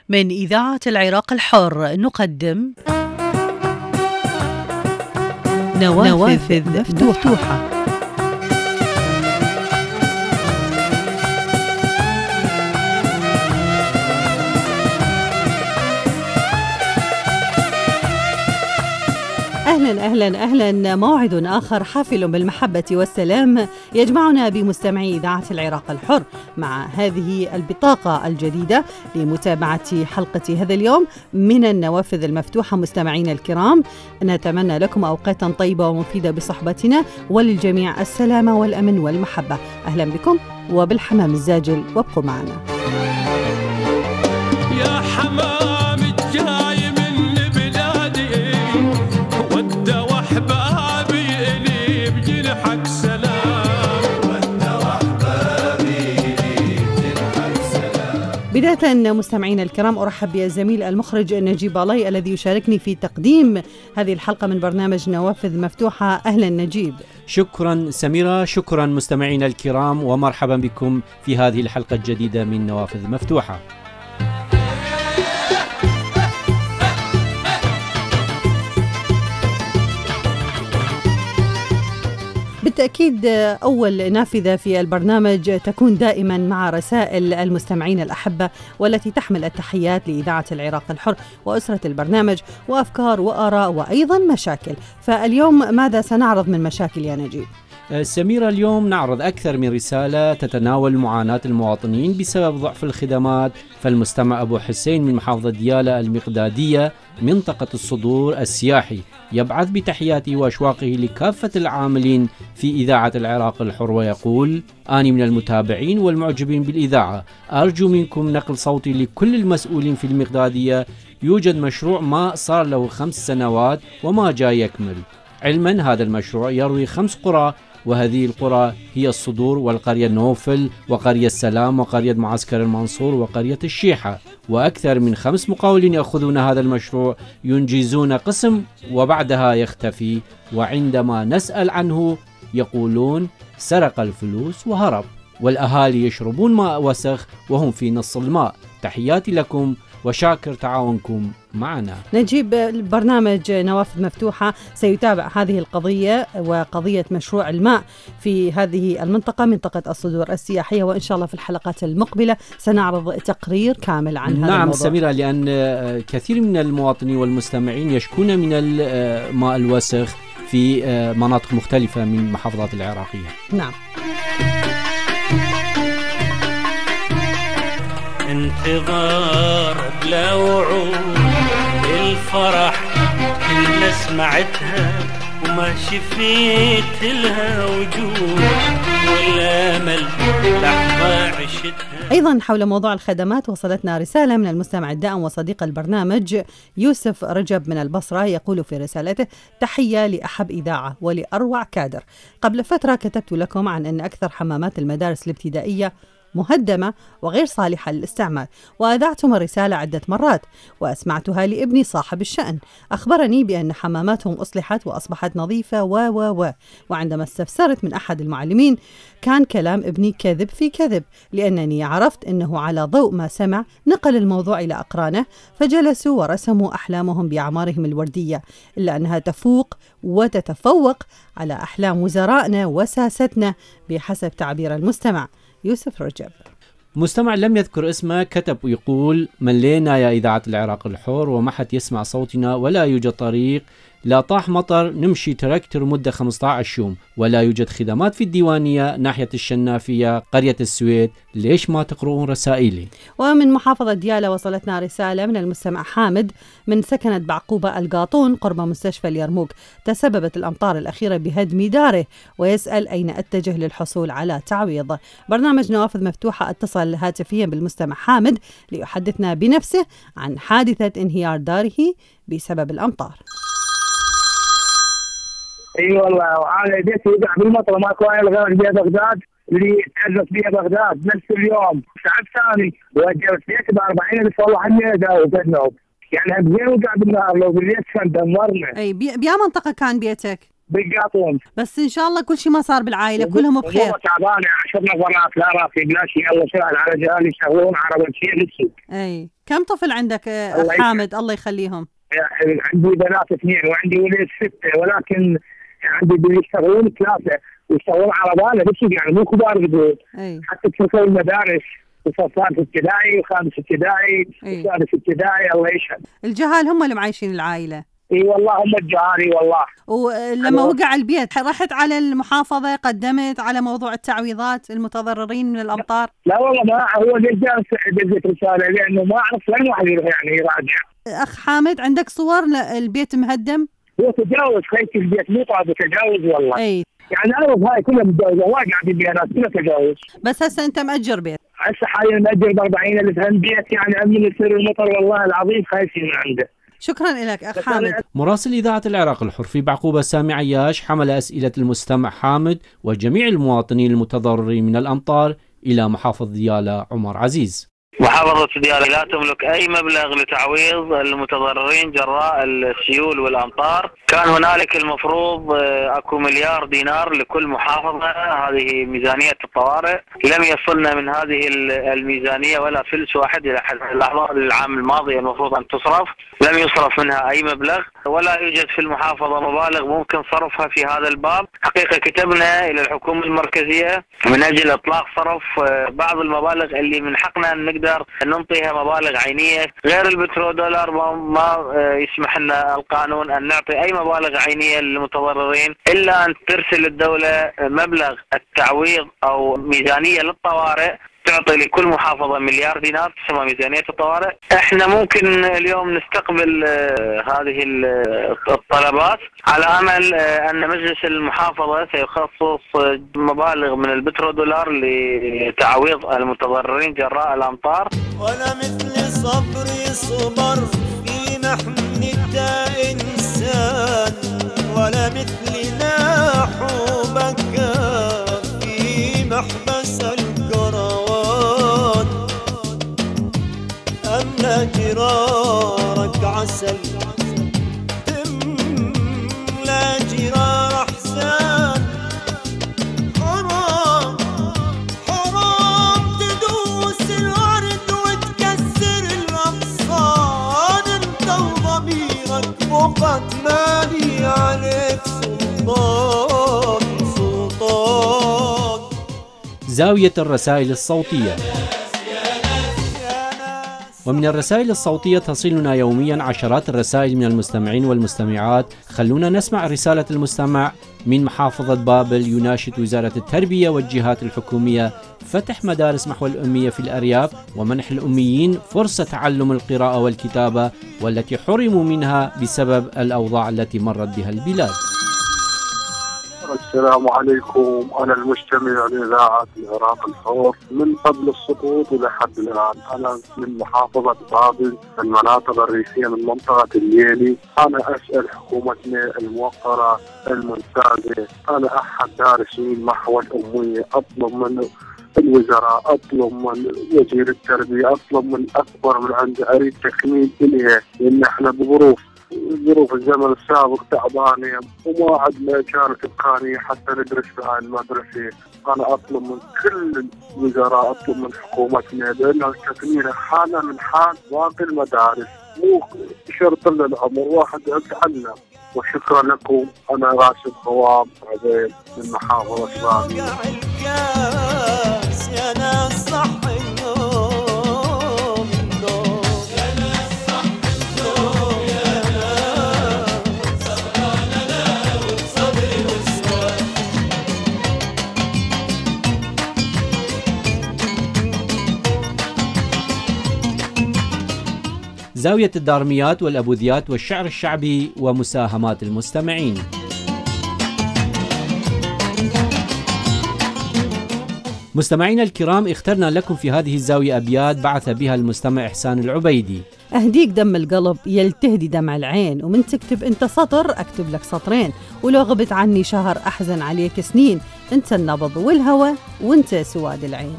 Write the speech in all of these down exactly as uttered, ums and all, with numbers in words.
من إذاعة العراق الحر نقدم نوافذ, نوافذ مفتوحة, مفتوحة. أهلا أهلا أهلا موعد آخر حافل بالمحبة والسلام يجمعنا بمستمعي إذاعة العراق الحر مع هذه البطاقة الجديدة لمتابعة حلقة هذا اليوم من النوافذ المفتوحة. مستمعينا الكرام، نتمنى لكم أوقاتا طيبة ومفيدة بصحبتنا، وللجميع السلامة والأمن والمحبة. أهلا بكم وبالحمام الزاجل، وابقوا معنا. يا حمام الجاي من بلادي ود وحبابي إلي بجنحك سلام، ود وحبابي إلي بجنحك سلام. بداية مستمعينا الكرام، أرحب بالزميل المخرج نجيب علي الذي يشاركني في تقديم هذه الحلقة من برنامج نوافذ مفتوحة. أهلا نجيب. شكرا سميرة، شكرا مستمعينا الكرام، ومرحبا بكم في هذه الحلقة الجديدة من نوافذ مفتوحة. بالتأكيد أول نافذة في البرنامج تكون دائما مع رسائل المستمعين الأحبة، والتي تحمل التحيات لإذاعة العراق الحر وأسرة البرنامج، وأفكار وآراء وأيضا مشاكل. فاليوم ماذا سنعرض من مشاكل يا نجيب؟ سميرة، اليوم نعرض أكثر من رسالة تتناول معاناة المواطنين بسبب ضعف الخدمات. فالمستمع أبو حسين من محافظة ديالى المقدادية منطقة الصدور السياحي يبعث بتحياته وأشواقه لكافة العاملين في إذاعة العراق الحر، ويقول: أني من المتابعين والمعجبين بالإذاعة، أرجو منكم نقل صوتي لكل المسؤولين في المقدادية. يوجد مشروع ماء صار له خمس سنوات وما جاي يكمل. علما هذا المشروع يروي خمس قرى، وهذه القرى هي الصدور والقرية النوفل وقرية السلام وقرية معسكر المنصور وقرية الشيحة، وأكثر من خمس مقاولين يأخذون هذا المشروع، ينجزون قسم وبعدها يختفي، وعندما نسأل عنه يقولون سرق الفلوس وهرب، والأهالي يشربون ماء وسخ وهم في نص الماء. تحياتي لكم وشاكر تعاونكم معنا. نجيب، برنامج نوافذ مفتوحة سيتابع هذه القضية وقضية مشروع الماء في هذه المنطقة، منطقة الصدور السياحية، وإن شاء الله في الحلقات المقبلة سنعرض تقرير كامل عن هذا نعم الموضوع. سميرة، لأن كثير من المواطنين والمستمعين يشكون من الماء الوسخ في مناطق مختلفة من محافظات العراقية. نعم. انتظار بلا وعود، الفرح كلنا سمعتها وما شفيت لها وجود، والامل لحظة عشتها. أيضا حول موضوع الخدمات وصلتنا رسالة من المستمع الدائم وصديق البرنامج يوسف رجب من البصرة، يقول في رسالته: تحية لأحب إذاعة ولأروع كادر. قبل فترة كتبت لكم عن أن أكثر حمامات المدارس الابتدائية مهدمة وغير صالحة للاستعمال، وأذعتم الرسالة عدة مرات وأسمعتها لابني صاحب الشأن. أخبرني بأن حماماتهم أصلحت وأصبحت نظيفة و و و وعندما استفسرت من أحد المعلمين كان كلام ابني كذب في كذب، لأنني عرفت أنه على ضوء ما سمع نقل الموضوع إلى أقرانه، فجلسوا ورسموا أحلامهم بأعمارهم الوردية، إلا أنها تفوق وتتفوق على أحلام وزرائنا وساستنا بحسب تعبير المستمع يوسف رجب. مستمع لم يذكر اسمه كتب ويقول: من لينا يا إذاعة العراق الحر وما حد يسمع صوتنا، ولا يوجد طريق، لا طاح مطر نمشي تراكتر مدة خمسة عشر يوم، ولا يوجد خدمات في الديوانية ناحية الشنافية قرية السويد. ليش ما تقرؤون رسائلي؟ ومن محافظة ديالى وصلتنا رسالة من المستمع حامد من سكنة بعقوبة القاطون قرب مستشفى اليرموك. تسببت الأمطار الأخيرة بهدم داره، ويسأل أين أتجه للحصول على تعويض. برنامج نوافذ مفتوحة اتصل هاتفيا بالمستمع حامد ليحدثنا بنفسه عن حادثة انهيار داره بسبب الأمطار. اي أيوة والله، انا بيتي وقع بالمطر ما كان غير بيت بغداد اللي تحدث فيها بغداد نفس اليوم ساعة ثاني، وجبت بيتي ب أربعين الف والله حميده وبدنا يعني بزين وقع بالنهار، لو بالليل كان دمرنا. اي بيا منطقة كان بيتك؟ بيقاطون. بس ان شاء الله كل شيء ما صار بالعائله، كلهم بخير. هو تعبان عشر نفرات لا راسي بلا شيء، الله سهل على جهال يشتغلون عربا شيء للسوق. اي كم طفل عندك اخ حامد الله يخليهم؟ يعني عندي بنات اثنين وعندي ولد ستة، ولكن عندي بيشتغلون ثلاثة ويشتغلون عربانة للسوق، يعني مو كبار بدون. حتى تركوا المدارس وصفات ابتدائي وخامس ابتدائي وسادس ابتدائي الله يشهد. الجهال هم اللي معيشين العائلة. اي والله هم الجهالي والله. ولما وقع البيت رحت على المحافظة قدمت على موضوع التعويضات المتضررين من الأمطار؟ لا والله ما هو دزت دزت رسالة لأنه ما أعرف وين واحد يروح يعني يراجع. أخ حامد عندك صور البيت مهدم؟ هو تجاوز خيتي البيت مو طاب تجاوز والله. اي يعني أعرف هاي كلها متجاوزة وايد قاعدين بها ناس كلها تجاوز. بس هسه أنت مأجر بيت؟ هسه حاليا مأجر ب أربعين ألف هم بيت يعني أمن يصير المطر والله العظيم خايفين من عنده. شكرا لك أخ حامد. مراسل إذاعة العراق الحر في بعقوبة سامي عياش حمل أسئلة المستمع حامد وجميع المواطنين المتضررين من الأمطار إلى محافظ ديالى عمر عزيز. محافظة ديالى لا تملك أي مبلغ لتعويض المتضررين جراء السيول والأمطار. كان هنالك المفروض أكو مليار دينار لكل محافظة، هذه ميزانية الطوارئ. لم يصلنا من هذه الميزانية ولا فلس واحد إلى حد اللحظة. العام الماضي المفروض أن تصرف، لم يصرف منها أي مبلغ، ولا يوجد في المحافظة مبالغ ممكن صرفها في هذا الباب. حقيقة كتبنا إلى الحكومة المركزية من أجل إطلاق صرف بعض المبالغ اللي من حقنا أن نقدر ننطيها مبالغ عينية غير البترودولار. ما يسمح لنا القانون أن نعطي أي مبالغ عينية للمتضررين إلا أن ترسل الدولة مبلغ التعويض أو ميزانية للطوارئ تعطي لكل محافظة مليار دينار تسمى ميزانية الطوارئ. احنا ممكن اليوم نستقبل هذه الطلبات على امل ان مجلس المحافظة سيخصص مبالغ من البترودولار لتعويض المتضررين جراء الامطار. ولا مثل صبري صبر في محن الداء انسان، ولا مثل ناحو بكى في محبس الكروان. أملا جرارك عسل تملا جرار أحزان. حرام حرام تدوس الورد وتكسر الأغصان. انت وضميرك وقت مالي عليك سلطان سلطان. زاوية الرسائل الصوتية. ومن الرسائل الصوتية تصلنا يوميا عشرات الرسائل من المستمعين والمستمعات. خلونا نسمع رسالة المستمع من محافظة بابل يناشد وزارة التربية والجهات الحكومية فتح مدارس محو الأمية في الأرياف ومنح الأميين فرصة تعلم القراءة والكتابة والتي حرموا منها بسبب الأوضاع التي مرت بها البلاد. السلام عليكم، أنا المستمع لإذاعة العراق الحر من قبل السقوط لحد الآن. أنا من محافظة بابل المناطق الريفية من منطقة الليلي. أنا أسأل حكومتنا الموقرة الممتازة، أنا أحد دارسين محو الأمية، أطلب من الوزراء، أطلب من وزير التربية، أطلب من أكبر من عنده، أريد تكميل إليها لأن إحنا بظروف ظروف الزمن السابق تعبانين وما عندنا كانت إمكانية حتى ندرس في هاي المدرسة. أنا أطلب من كل الوزراء، أطلب من حكومتنا لأن تكميل حالة من حال باقي المدارس، مو شرط لنا العمر واحد يتعلم. وشكرا لكم. أنا راشد خواب عبيد من محافظة بابل. زاوية الدارميات والأبوذيات والشعر الشعبي ومساهمات المستمعين. مستمعينا الكرام، اخترنا لكم في هذه الزاوية أبيات بعث بها المستمع إحسان العبيدي. أهديك دم القلب يلتهدي دمع العين، ومن تكتب أنت سطر أكتب لك سطرين، ولو غبت عني شهر أحزن عليك سنين، أنت النبض والهوى وأنت سواد العين.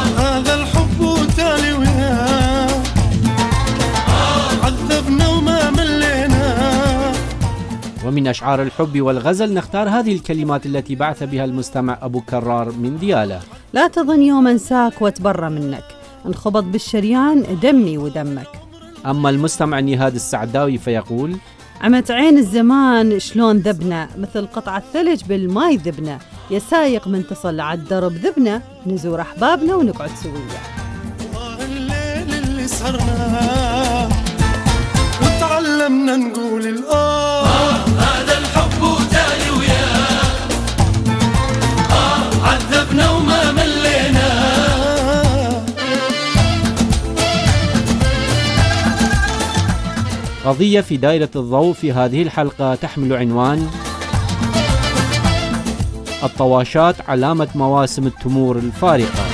هذا الحب تالي وياه عذبنا وما ومن أشعار الحب والغزل نختار هذه الكلمات التي بعث بها المستمع أبو كرار من ديالى. لا تظن يوم انساك واتبرى منك، انخبط بالشريان دمي ودمك. أما المستمع نهاد السعداوي فيقول: عمت عين الزمان شلون ذبنا، مثل قطع الثلج بالماي ذبنا، يا سايق من تصل عالدرب ذبنا، نزور أحبابنا ونقعد سوية. الليل اللي سهرنا وتعلمنا نقول الآه آه هذا الحب وتالي وياه، آه عذبنا وما ملينا. قضية في دائرة الضوء في هذه الحلقة تحمل عنوان الطواشات علامة مواسم التمور الفارقة.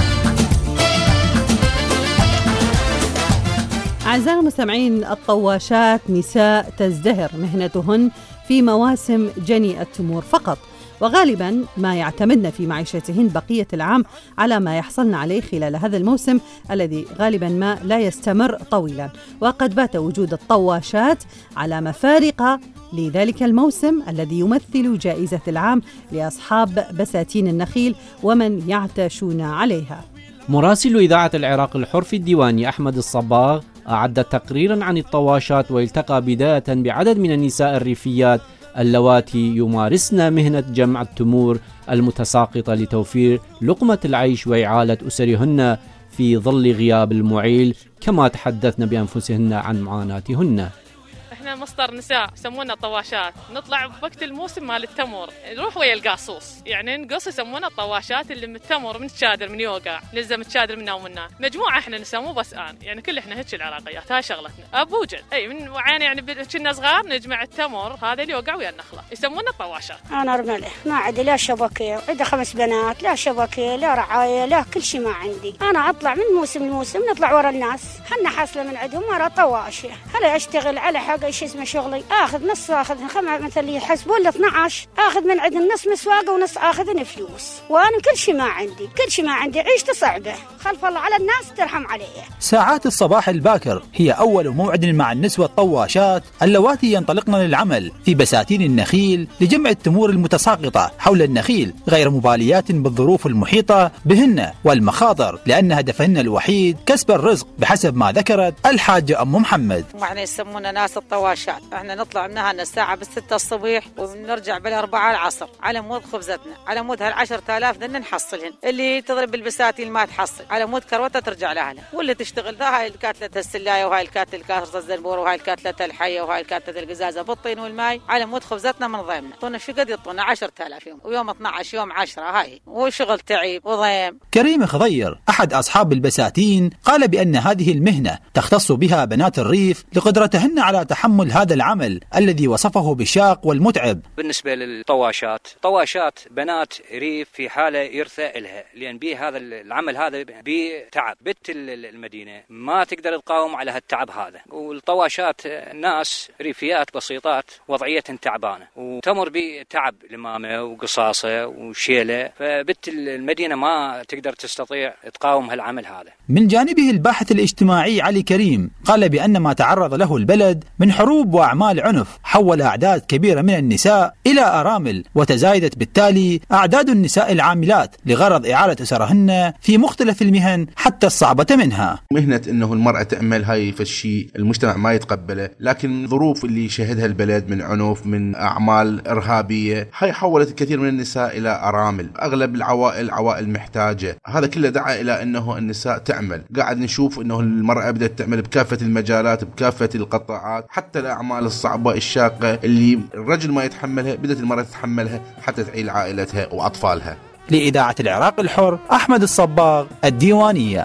أعزائي المستمعين، الطواشات نساء تزدهر مهنتهن في مواسم جني التمور فقط، وغالبا ما يعتمدن في معيشتهن بقية العام على ما يحصلن عليه خلال هذا الموسم الذي غالبا ما لا يستمر طويلا. وقد بات وجود الطواشات علامة فارقة لذلك الموسم الذي يمثل جائزة العام لأصحاب بساتين النخيل ومن يعتاشون عليها. مراسل إذاعة العراق الحر في الديواني أحمد الصباغ أعد تقريرا عن الطواشات، والتقى بداية بعدد من النساء الريفيات اللواتي يمارسن مهنة جمع التمور المتساقطة لتوفير لقمة العيش وإعالة أسرهن في ظل غياب المعيل، كما تحدثن بأنفسهن عن معاناتهن. احنا مصدر نساء يسمونا طواشات، نطلع بوقت الموسم مال التمر نروح ويا القاصوص، يعني نقص يسمونا الطواشات اللي من التمر من الشادر من يوقع نلزم الشادر منا ومنا، مجموعه احنا نسموه بس ان يعني كل احنا هيك العراقيات، هاي شغلتنا ابوجد اي من وعين يعني كنا صغار نجمع التمر هذا اللي يوقع ويا النخله يسمونا الطواشات. انا رمله ما عندي لا شبكه، عندي خمس بنات، لا شبكه لا رعايه لا كل شيء ما عندي، انا اطلع من موسم لموسم نطلع ورا الناس، حنا حاصله من عندهم مره طواشه، هلا اشتغل على حاجه شيء اسمه شغلي، اخذ نص اخذ خمسة مثلا يحسبون لي اثنعش، اخذ من عند النص مسواقه ونص اخذن فلوس، وانا كل شيء ما عندي، كل شيء ما عندي، عيشتي صعبه، خلف الله على الناس ترحم عليه. ساعات الصباح الباكر هي اول موعد مع النسوه الطواشات اللواتي ينطلقن للعمل في بساتين النخيل لجمع التمور المتساقطه حول النخيل، غير مباليات بالظروف المحيطه بهن والمخاطر، لان هدفهن الوحيد كسب الرزق بحسب ما ذكرت الحاجه ام محمد. احنا يسمونا ناس الطواشات، احنا نطلع منها الساعه بالستة الصبح ونرجع بالأربعة العصر على مود خبزتنا، على مود هالعشرة آلاف بدنا نحصلهن، اللي تضرب بالبساتين ما تحصل، على مود كروتة ترجع لأهلها، واللي تشتغل ذا هاي الكاتلة السلايه وهاي الكاتلة الكاسرة الزنبور وهاي الكاتلة الحيه وهاي الكاتلة القزازه بالطين والماي، على مود خبزتنا من ضيمنا، طونا شو قد يطونا عشرة آلاف يوم، ويوم اثنعش يوم عشرة، هاي وشغل تعيب وضيم. كريم خضير أحد أصحاب البساتين قال بأن هذه المهنة تختص بها بنات الريف لقدرتهن على تحمل هذا العمل الذي وصفه بالشاق والمتعب. بالنسبة للطواشات، طواشات بنات ريف في حالة يرثى لها، لأن بيه هذا العمل هذا بتعب، بنت المدينة ما تقدر تقاوم على هالتعب هذا، والطواشات ناس ريفيات بسيطات وضعيتهم تعبانة وتمر بتعب لمامة وقصاصة وشيلة، فبنت المدينة ما تقدر تستطيع تقاوم هالعمل هذا. من جانبه الباحث الاجتماعي علي كريم قال بأن ما تعرض له البلد من حروب وأعمال عنف حول أعداد كبيرة من النساء إلى أرامل، وتزايدت بالتالي أعداد النساء العاملات لغرض إعالة أسرهن في مختلف المهن حتى الصعبة منها. مهنة أنه المرأة تعمل هاي فالشيء المجتمع ما يتقبله، لكن الظروف اللي شهدها البلد من عنف من أعمال إرهابية هاي حولت الكثير من النساء إلى أرامل. أغلب العوائل عوائل محتاجة، هذا كله دعا إلى أنه النساء تعمل. قاعد نشوف أنه المرأة بدأت تعمل بكافة المجالات بكافة القطاعات، حتى الأعمال الصعبة الشاقة اللي الرجل ما يتحملها بدأت المرأة تتحملها حتى تعيل عائلتها وأطفالها. لإذاعة العراق الحر أحمد الصباغ، الديوانية.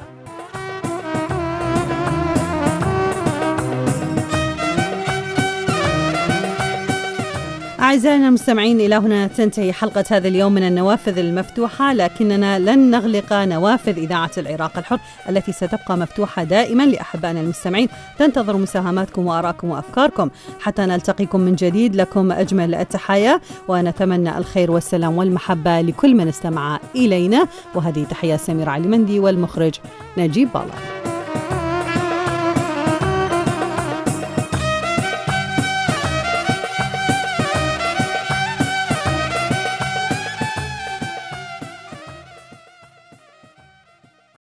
أعزائنا المستمعين، إلى هنا تنتهي حلقة هذا اليوم من النوافذ المفتوحة، لكننا لن نغلق نوافذ إذاعة العراق الحر التي ستبقى مفتوحة دائما لأحبائنا المستمعين. تنتظر مساهماتكم وآراءكم وأفكاركم حتى نلتقيكم من جديد. لكم أجمل التحايا ونتمنى الخير والسلام والمحبة لكل من استمع إلينا، وهذه تحية سمير علي مندي والمخرج نجيب بالا.